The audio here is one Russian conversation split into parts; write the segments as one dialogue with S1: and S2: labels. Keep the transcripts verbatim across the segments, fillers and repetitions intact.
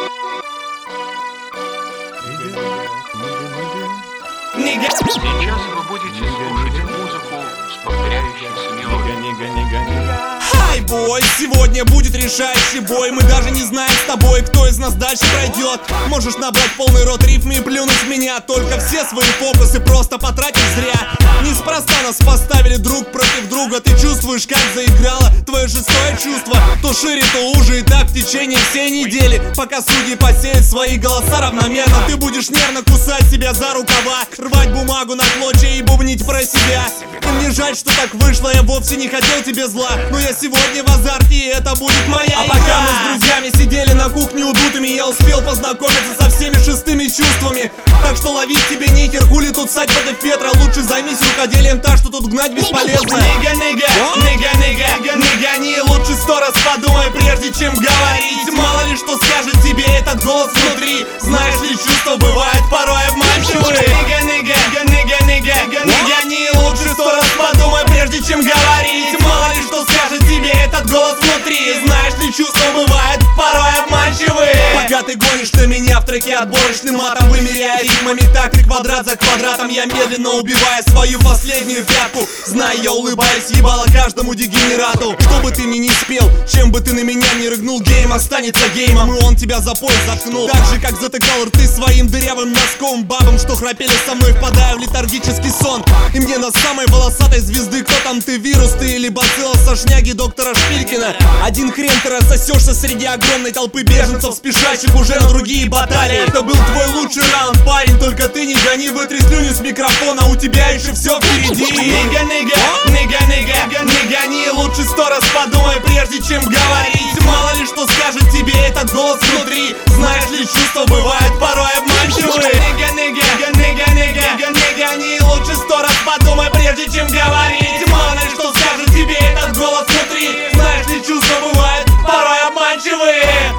S1: Сейчас вы будете слушать музыку с повторяющимся мелодией.
S2: Хай, бой, сегодня будет решающий бой. Мы даже не знаем с тобой, кто из нас дальше пройдет. Можешь набрать полный рот рифм и плюнуть в меня. Только все свои фокусы просто потратишь зря. Неспроста нас поставили друг против друга. Ты чувствуешь, как заиграло твое шестое чувство. То шире, то уже, и так в течение всей недели. Пока судьи посеют свои голоса равномерно, ты будешь нервно кусать себя за рукава, рвать бумагу на клочья и бубнить про себя. И мне жаль, что так вышло, я вовсе не хотел тебе зла, но я сегодня в азарте, и это будет моя. А игра. Пока мы с друзьями сидели на кухне удутыми, я успел познакомиться со всеми шестыми чувствами. Так что ловить тебе нихер, хули тут ссать против ветра. Лучше займись рукоделием, так что тут гнать бесполезно. Нига, нига, нига, нига, нига, не лучше сто раз подумай, прежде чем говорить. Мало ли что скажет тебе этот голос внутри. Знаешь ли, чувства бывают порой обманчивые. Нига, нига, нига, нига, нига, не лучше сто раз подумай, прежде чем говорить. Мало ли что скажет тебе этот голос внутри. Знаешь ли, чувства бывают порой обманчивые. Пока ты гонишь на меня в треке отборочным матом, вымеряя ритмами такты квадрат за квадратом, я медленно убиваю свою последнюю пятку. Знай, я улыбаюсь, ебало каждому дегенерату. Что бы ты мне не спел, чем бы ты на меня не рыгнул, гейм останется геймом, и он тебя за пояс заткнул. Так же, как затыкал рты своим дырявым носком бабам, что храпели со мной, впадая в летаргический сон. И мне на самой волосатой звезды: кто там ты, вирус ты или бацилла со шняги доктора Шпилькина? Один хрен ты рассосешься среди огромной толпы беженцев, спешащих уже на другие баталии. Это был твой лучший раунд, парень, только ты не гони, вытри слюни с микрофона, у тебя еще все впереди. Нига, нига, нига, нига, нига, не лучше сто раз подумай, прежде чем говорить. Мало ли что скажет тебе этот голос внутри. Знаешь ли, чувства бывают порой обманчивые. Нига, нига, нига, нига, нига, не лучше сто раз подумай, прежде чем говорить. Мало ли что скажет тебе этот голос внутри. Знаешь ли, чувства бывают порой обманчивые.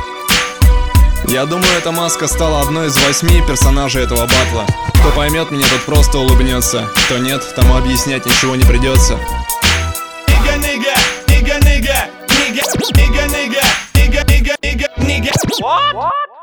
S3: Я думаю, эта маска стала одной из восьми персонажей этого батла. Кто поймет меня, тот просто улыбнется. Кто нет, тому объяснять ничего не придется.
S2: Нига, нига, нига, нига, нига, нига, нига, нига, нига, нига, нига.